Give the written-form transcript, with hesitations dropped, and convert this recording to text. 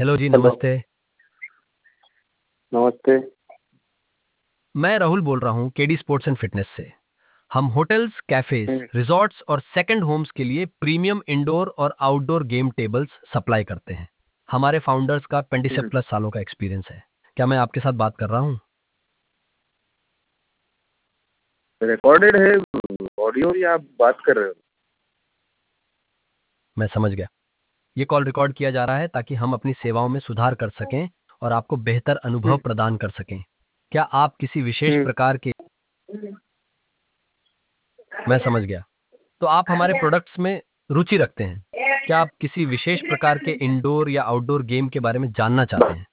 Hello जी, hello. नमस्ते। नमस्ते। मैं राहुल बोल रहा हूँ केडी स्पोर्ट्स एंड फिटनेस से। हम होटल्स, कैफेज, हम्म। रिजॉर्ट्स और सेकंड होम्स के लिए प्रीमियम इंडोर और आउटडोर गेम टेबल्स सप्लाई करते हैं। हमारे फाउंडर्स का 20 से हम्म। प्लस सालों का एक्सपीरियंस है। क्या मैं आपके साथ बात कर रहा हूँ? रिकॉर्डेड है। ऑडियो ही आप बात कर रहे हो? मैं समझ गया। ये कॉल रिकॉर्ड किया जा रहा है ताकि हम अपनी सेवाओं में सुधार कर सकें और आपको बेहतर अनुभव हम्म। प्रदान कर सकें। क्या आप किसी विशेष हम्म। प्रकार के मैं समझ गया। तो आप हमारे प्रोडक्ट्स में रुचि रखते हैं? क्या आप किसी विशेष प्रकार के इंडोर या आउटडोर गेम के बारे में जानना चाहते हैं?